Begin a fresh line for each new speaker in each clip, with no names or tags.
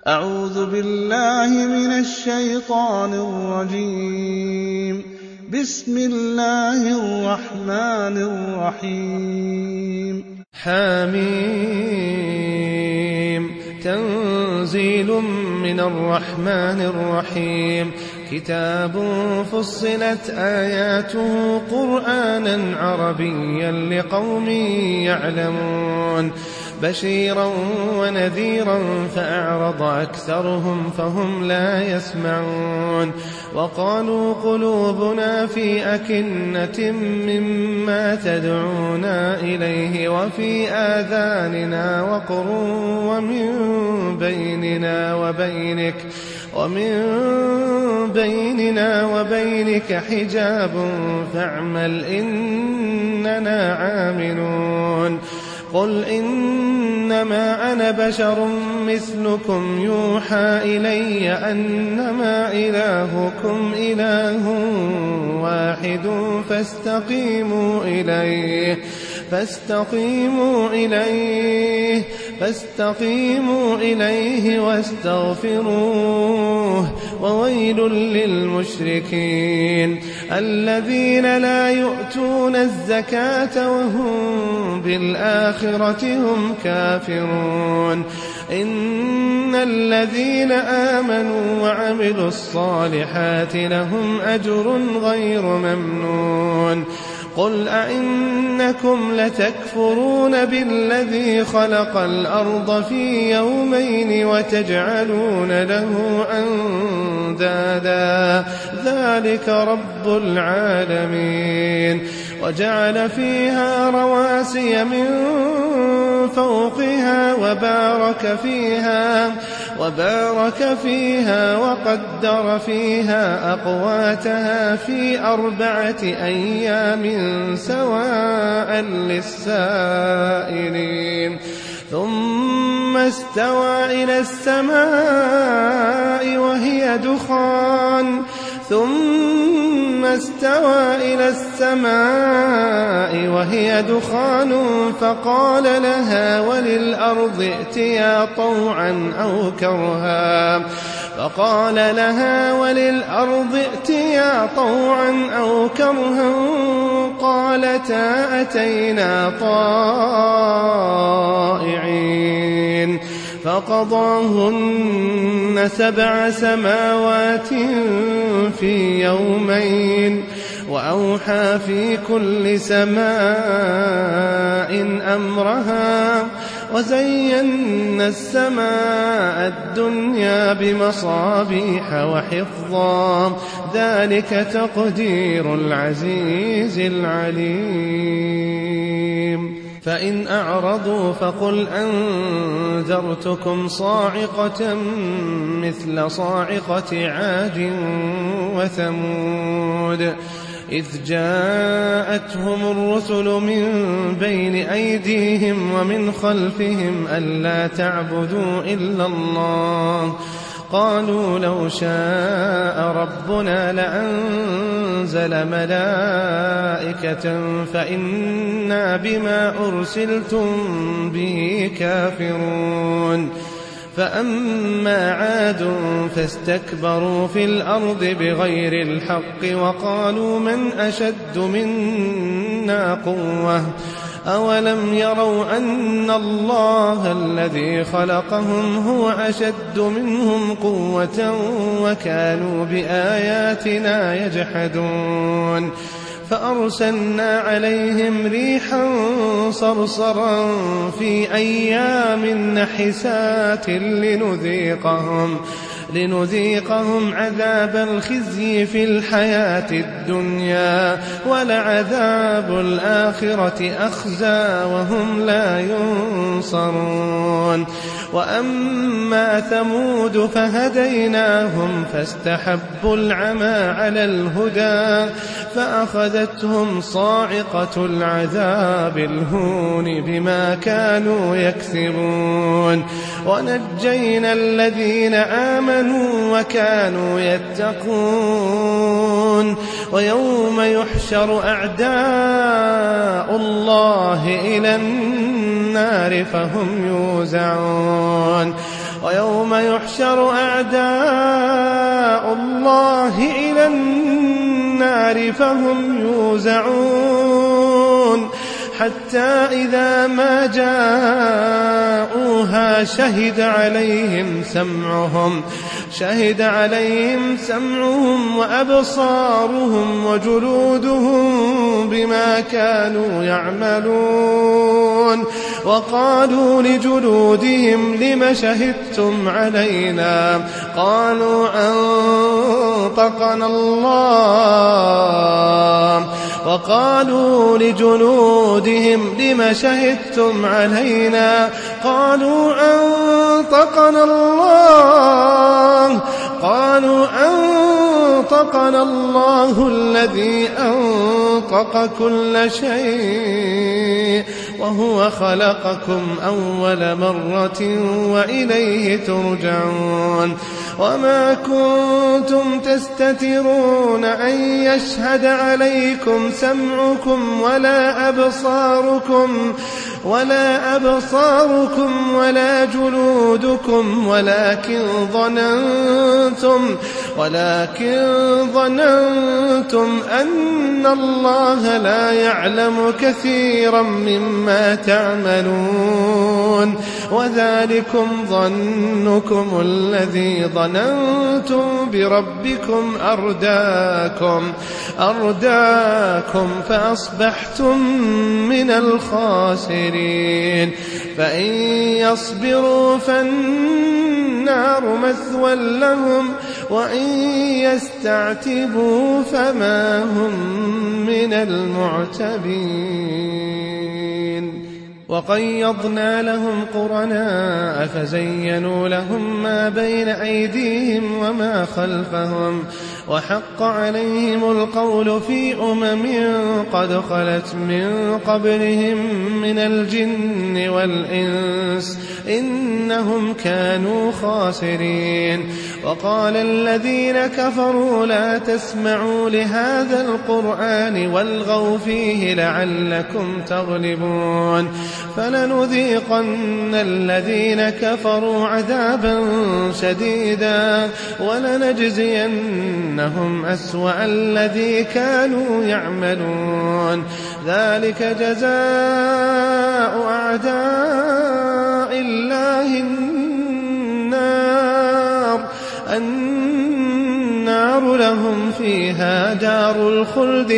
أعوذ بالله من الشيطان الرجيم. بسم الله الرحمن الرحيم.
حميم. تنزيل من الرحمن الرحيم. كتاب فصلت آياته قرآنا عربيا لقوم يعلمون بشيرا ونذيرا فأعرض أكثرهم فهم لا يسمعون وقالوا قلوبنا في أكنة مما تدعونا إليه وفي آذاننا وقر ومن بيننا وبينك حجاب فاعمل إننا عاملون. قل إنما أنا بشر مثلكم يوحى إلي أنما إلهكم إله واحد فاستقيموا إليه واستغفروه وويل للمشركين الذين لا يؤتون الزكاة وهم بالآخرة هم كافرون. إن الذين آمنوا وعملوا الصالحات لهم أجر غير ممنون. قل أئنكم لتكفرون بالذي خلق الأرض في يومين وتجعلون له أندادا ذلك رب العالمين. وجعل فيها رواسي من فوقها وبارك فيها وقدر فيها أقواتها في 4 أيام سواء للسائلين. ثم استوى إلى السماء وهي دخان فقال لها وللأرض ائتيا طوعا أو كرها قالتا أتينا طائعين. فقضاهن 7 سماوات في يومين وأوحى في كل سماء أمرها وزينا السماء الدنيا بمصابيح وحفظا ذلك تقدير العزيز العليم. فإن أعرضوا فقل أنذرتكم صاعقة مثل صاعقة عاد وثمود إذ جاءتهم الرسل من بين أيديهم ومن خلفهم ألا تعبدوا إلا الله قالوا لو شاء ربنا لأنزل ملائكة فإنا بما أرسلتم به كافرون. فأما عاد فاستكبروا في الأرض بغير الحق وقالوا من أشد منا قوة أولم يروا أن الله الذي خلقهم هو أشد منهم قوة وكانوا بآياتنا يجحدون. فأرسلنا عليهم ريحا صرصرا في أيام نحسات لنذيقهم عذاب الخزي في الحياة الدنيا ولعذاب الآخرة أخزى وهم لا ينصرون. وأما ثمود فهديناهم فاستحبوا العمى على الهدى فأخذتهم صاعقة العذاب الهون بما كانوا يكسبون. ونجينا الذين آمنوا وكانوا يتقون. ويوم يحشر أعداء الله إلى النار فهم يوزعون. ويوم يحشر أعداء الله إلى النار فهم يوزعون حتى إذا ما جاءوها شهد عليهم سمعهم وأبصارهم وجلودهم بما كانوا يعملون وقالوا لجلودهم لم شهدتم علينا قالوا أنطقنا الله وقالوا لجلودهم لم شهدتم علينا قالوا أنطقنا الله الذي أنطق كل شيء وهو خلقكم أول مرة وإليه ترجعون وما كنتم تستترون أن يشهد عليكم سمعكم ولا أبصاركم ولا جلودكم ولكن ظننتم أن الله لا يعلم كثيرا مما تعملون وذلكم ظنكم الذي ظننتم بربكم أرداكم فأصبحتم من الخاسرين فإن يصبروا فالنار مثوى لهم وإن يستعتبوا فما هم من المعتبين وقيضنا لهم قرناء فزينوا لهم ما بين أيديهم وما خلفهم وحق عليهم القول في قد خلت من قبلهم من الجن والإنس إنهم كانوا خاسرين وقال الذين كفروا لا تسمعوا لهذا القرآن والغوا فيه لعلكم تغلبون فلنذيقن الذين كفروا عذابا شديدا ولنجزينهم أسوأ الذي كانوا يعملون ذلك جزاء أعداء الله النار لهم فيها دار الخلد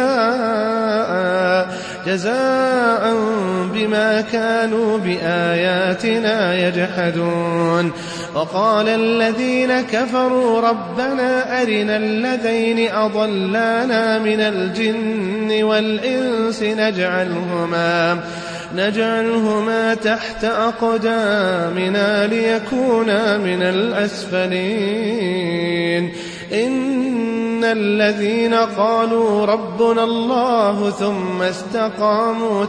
جزاء بما كانوا بآياتنا يجحدون وقال الذين كفروا ربنا أرنا الذين أضلانا من الجن والإنس نجعلهما تحت أقدامنا ليكونا من الأسفلين إن الذين قالوا ربنا الله ثم استقاموا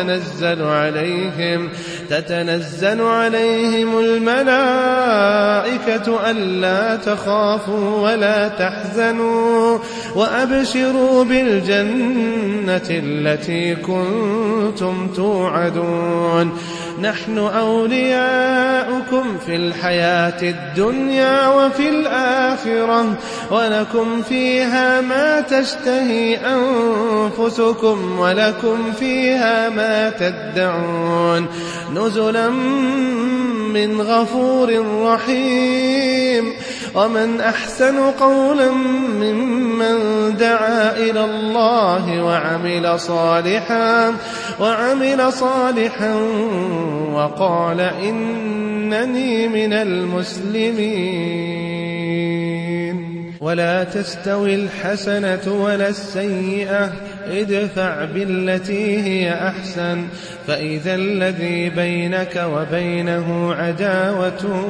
تتنزل عليهم الملائكة ألا تخافوا ولا تحزنوا وأبشروا بالجنة التي كنتم توعدون نحن أولياؤكم في الحياة الدنيا وفي الآخرة ولكم فيها ما تشتهي أنفسكم ولكم فيها ما تدعون نزلا من غفور رحيم ومن أحسن قولا ممن دعا إلى الله وعمل صالحا وقال إنني من المسلمين ولا تستوي الحسنة ولا السيئة ادفع بالتي هي أحسن فإذا الذي بينك وبينه عداوة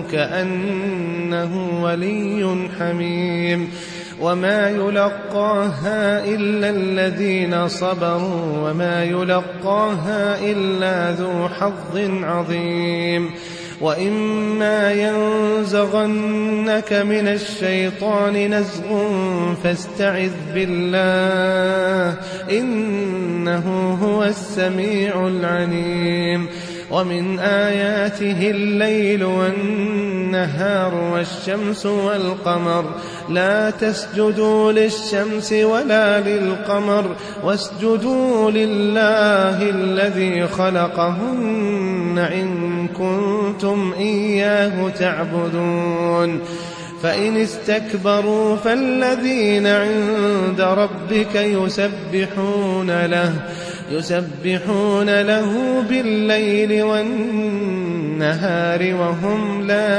كأنه ولي حميم وما يلقاها إلا الذين صبروا وما يلقاها إلا ذو حظ عظيم وإما ينزغنك من الشيطان نزغ فاستعذ بالله إنه هو السميع العليم ومن آياته الليل والنهار والشمس والقمر لا تسجدوا للشمس ولا للقمر واسجدوا لله الذي خلقهن إن كنتم إياه تعبدون فإن استكبروا فالذين عند ربك يسبحون له بالليل والنهار وهم لا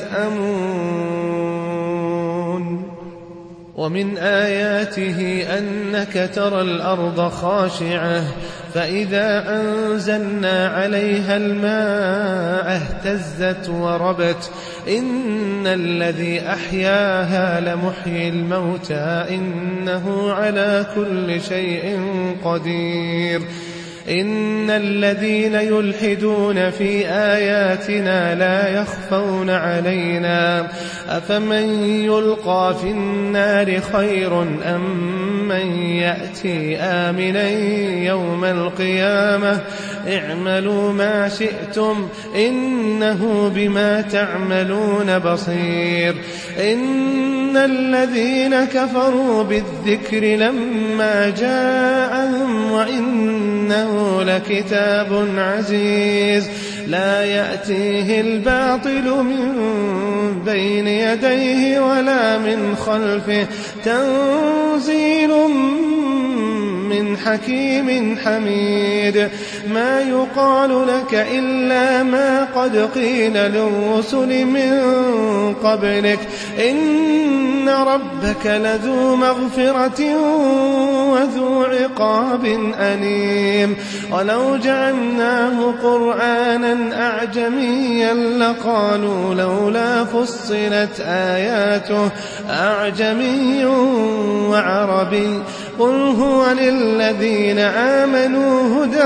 يسأمون ومن آياته أنك ترى الأرض خاشعة فإذا أنزلنا عليها الماء اهتزت وربت إن الذي أحياها لمحيي الموتى إنه على كل شيء قدير إن الذين يلحدون في آياتنا لا يخفون علينا أفمن يلقى في النار خير أم من يأتي آمنا يوم القيامة اعملوا ما شئتم إنه بما تعملون بصير إن الذين كفروا بالذكر لما جاءهم وإنه لكتاب عزيز لا يأتيه الباطل من بين يديه ولا من خلفه تنزيل من حكيم حميد ما يقال لك إلا ما قد قيل للرسل من قبلك إن ربك لذو مغفرة وذو عقاب أليم ولو جعلناه قرآنا أعجميا لقالوا لولا فصلت آياته أعجمي وعربي قل هو للذين آمنوا هدى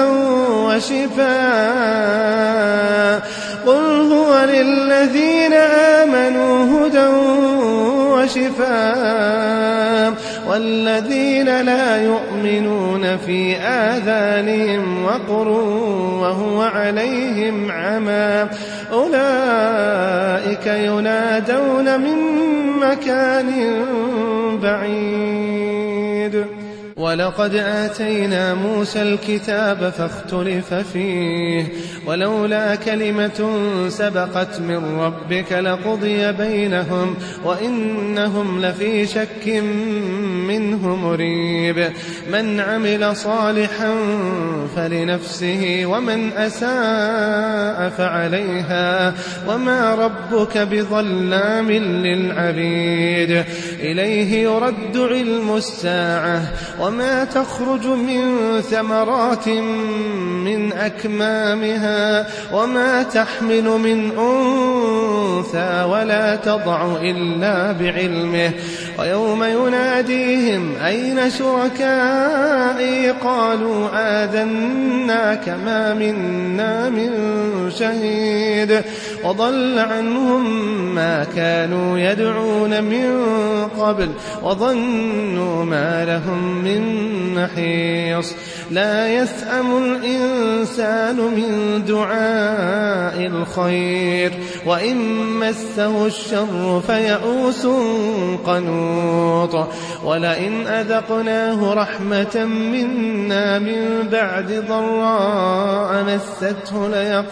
وشفاء والذين لا يؤمنون في آذانهم وقر وهو عليهم عمى أولئك ينادون من مكان بعيد ولقد آتينا موسى الكتاب فاختلف فيه ولولا كلمة سبقت من ربك لقضي بينهم وإنهم لفي شك منه مريب من عمل صالحا فلنفسه ومن أساء فعليها وما ربك بظلام للعبيد إليه يرد علم الساعة وما تخرج من ثمرات من أكمامها وما تحمل من أنثى ولا تضع إلا بعلمه ويوم يناديهم أين شركائي قالوا آذناك ما منا من شهيد وضل عنهم ما كانوا يدعون من قبل وظنوا ما لهم من محيص لا يسأم الإنسان من دعاء الخير وإن مسه الشر فيئوس قنوط ولئن أذقناه رحمة منا من بعد ضراء مسته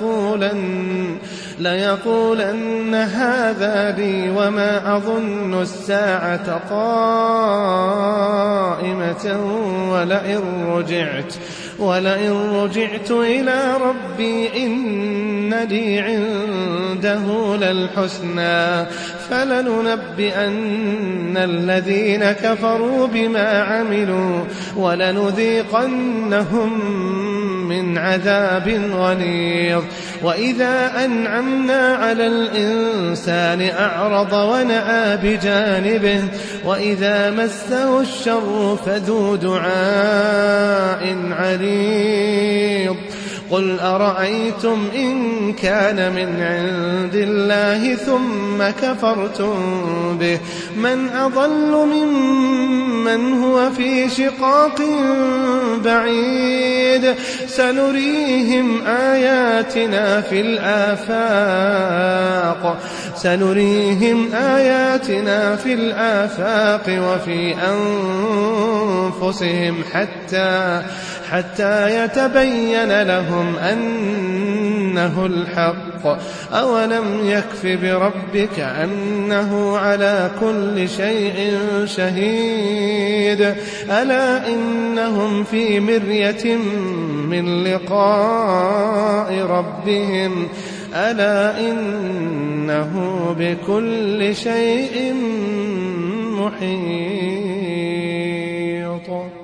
ليقولن هذا لي وما أظن الساعة قائمة ولئن رجعت إلى ربي إن لي عنده للحسنى فلننبئن الذين كفروا بما عملوا ولنذيقنهم من عذاب غليظ وإذا أنعمنا على الإنسان أعرض ونأى بجانبه وإذا مسه الشر فذو دعاء عريض قل أرأيتم إن كان من عند الله ثم كفرتم به من أضل ممن هو في شقاق بعيد سنريهم آياتنا في الآفاق وفي أنفسهم حتى يتبين لهم أنه الحق أولم يكف بربك أنه على كل شيء شهيد ألا إنهم في مرية من لقاء ربهم ألا إنه بكل شيء محيط.